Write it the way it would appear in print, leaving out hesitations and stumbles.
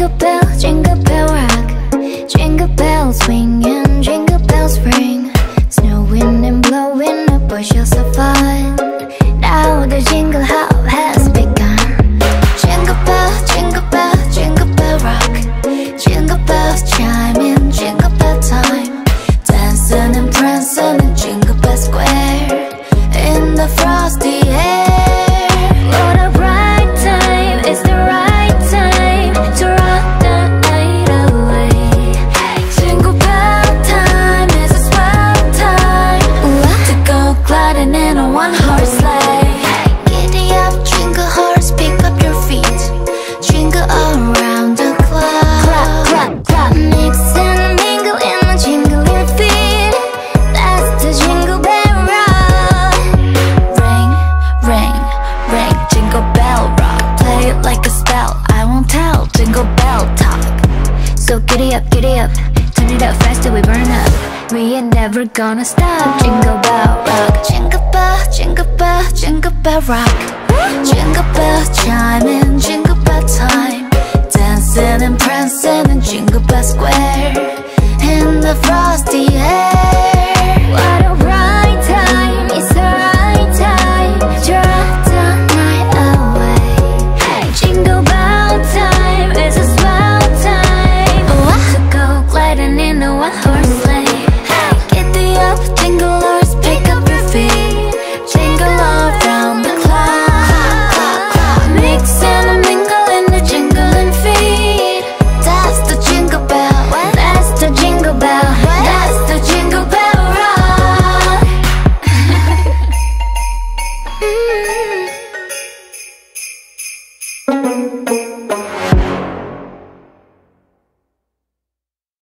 jingle bell rock. Jingle bells swing and jingle bells ring. Snowing and blowing up bushels of fun. Now the jingle hop has begun. Jingle bell, jingle bell, jingle bell rock. Jingle bells chime in jingle bell time. Dancing and prancing in Jingle Bell Square. In the frosty air. What a bright time, it's the right time to rock the night away. Jingle bell time is a swell time to go gliding in a one-horse sleigh. Giddy up, jingle horse, pick up your feet. Jingle around the clock. Clap, clap, clap. Mix and mingle in the jingle your feet. That's the Jingle Bell Rock. Ring, ring, ring, jingle bell rock. Play it like a spell, I won't tell. Jingle bell talk. So giddy up, turn it up fast till we burn up. We ain't never gonna stop. Jingle bell rock. Jingle bell, jingle bell, jingle bell rock. Jingle bells chime in jingle bell time. Dancing and prancing in Jingle Bell Square. In the frosty air.